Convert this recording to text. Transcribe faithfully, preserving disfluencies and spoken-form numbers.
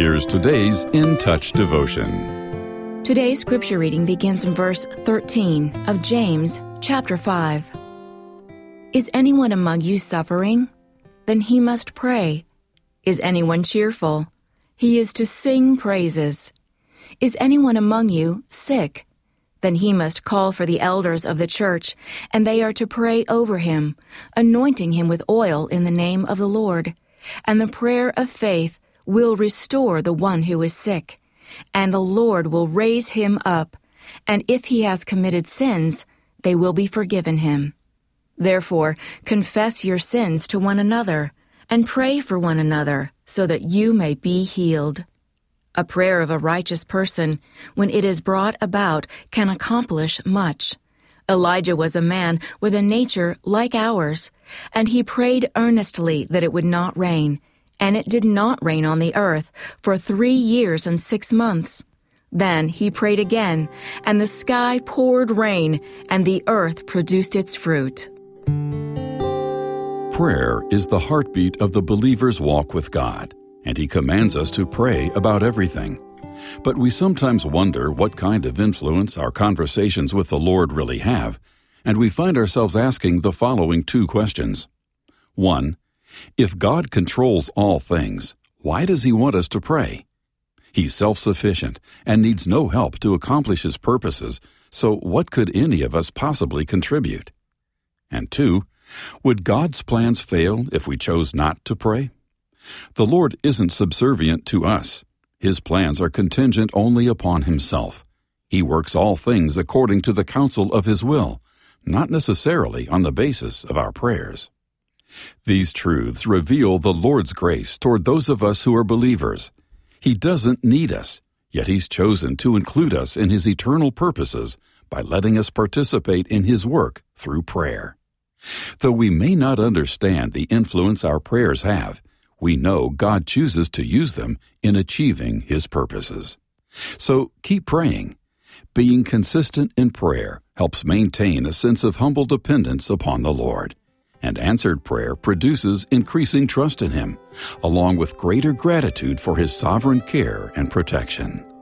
Here's today's In Touch devotion. Today's scripture reading begins in verse thirteen of James chapter five. Is anyone among you suffering? Then he must pray. Is anyone cheerful? He is to sing praises. Is anyone among you sick? Then he must call for the elders of the church, and they are to pray over him, anointing him with oil in the name of the Lord. And the prayer of faith will restore the one who is sick, and the Lord will raise him up, and if he has committed sins, they will be forgiven him. Therefore, confess your sins to one another, and pray for one another, so that you may be healed. A prayer of a righteous person, when it is brought about, can accomplish much. Elijah was a man with a nature like ours, and he prayed earnestly that it would not rain, and it did not rain on the earth for three years and six months. Then he prayed again, and the sky poured rain, and the earth produced its fruit. Prayer is the heartbeat of the believer's walk with God, and He commands us to pray about everything. But we sometimes wonder what kind of influence our conversations with the Lord really have, and we find ourselves asking the following two questions. One, if God controls all things, why does He want us to pray? He's self-sufficient and needs no help to accomplish His purposes, so what could any of us possibly contribute? And two, would God's plans fail if we chose not to pray? The Lord isn't subservient to us. His plans are contingent only upon Himself. He works all things according to the counsel of His will, not necessarily on the basis of our prayers. These truths reveal the Lord's grace toward those of us who are believers. He doesn't need us, yet He's chosen to include us in His eternal purposes by letting us participate in His work through prayer. Though we may not understand the influence our prayers have, we know God chooses to use them in achieving His purposes. So keep praying. Being consistent in prayer helps maintain a sense of humble dependence upon the Lord. And answered prayer produces increasing trust in Him, along with greater gratitude for His sovereign care and protection.